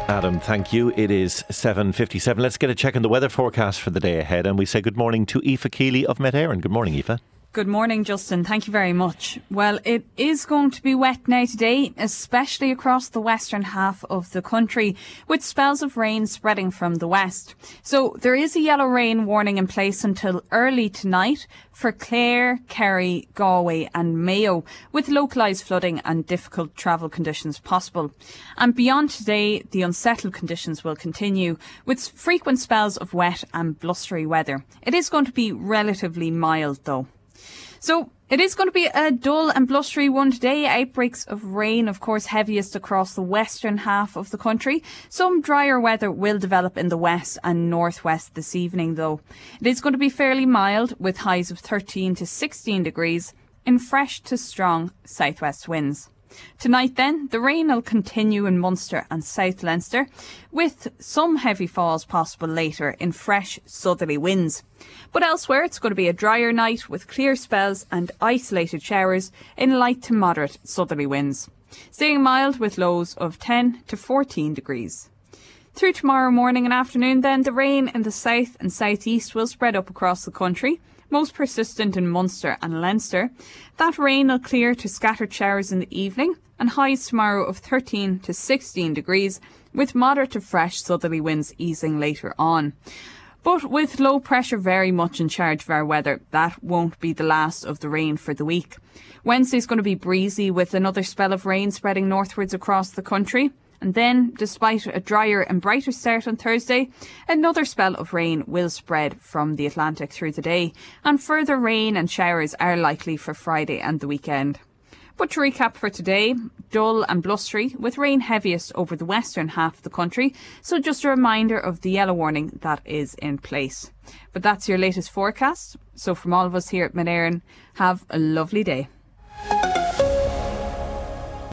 Adam, thank you. It is 7:57. Let's get a check on the weather forecast for the day ahead. And we say good morning to Aoife Keeley of Met Éireann. Good morning, Aoife. Good morning, Justin. Thank you very much. Well, it is going to be wet now today, especially across the western half of the country, with spells of rain spreading from the west. So there is a yellow rain warning in place until early tonight for Clare, Kerry, Galway and Mayo, with localised flooding and difficult travel conditions possible. And beyond today, the unsettled conditions will continue, with frequent spells of wet and blustery weather. It is going to be relatively mild, though. So it is going to be a dull and blustery one today. Outbreaks of rain, of course, heaviest across the western half of the country. Some drier weather will develop in the west and northwest this evening, though. It is going to be fairly mild, with highs of 13 to 16 degrees in fresh to strong southwest winds. Tonight then, the rain will continue in Munster and South Leinster, with some heavy falls possible later in fresh southerly winds. But elsewhere it's going to be a drier night with clear spells and isolated showers in light to moderate southerly winds, staying mild with lows of 10 to 14 degrees. Through tomorrow morning and afternoon then, the rain in the south and southeast will spread up across the country, most persistent in Munster and Leinster. That rain will clear to scattered showers in the evening and highs tomorrow of 13 to 16 degrees, with moderate to fresh southerly winds easing later on. But with low pressure very much in charge of our weather, that won't be the last of the rain for the week. Wednesday's going to be breezy, with another spell of rain spreading northwards across the country. And then, despite a drier and brighter start on Thursday, another spell of rain will spread from the Atlantic through the day, and further rain and showers are likely for Friday and the weekend. But to recap for today, dull and blustery, with rain heaviest over the western half of the country, so just a reminder of the yellow warning that is in place. But that's your latest forecast. So from all of us here at Met Éireann, have a lovely day.